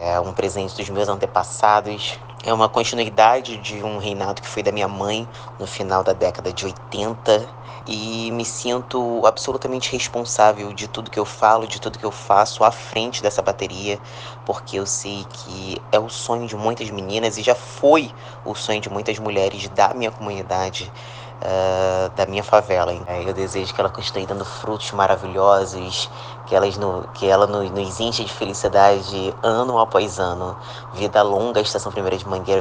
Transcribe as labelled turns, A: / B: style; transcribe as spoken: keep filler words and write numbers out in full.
A: É um presente dos meus antepassados. É uma continuidade de um reinado que foi da minha mãe no final da década de oitenta. E me sinto absolutamente responsável de tudo que eu falo, de tudo que eu faço à frente dessa bateria, porque eu sei que é o sonho de muitas meninas e já foi o sonho de muitas mulheres da minha comunidade, uh, da minha favela. Eu desejo que ela continue dando frutos maravilhosos, que, elas no, que ela nos, nos enche de felicidade ano após ano. Vida longa, Estação Primeira de Mangueira.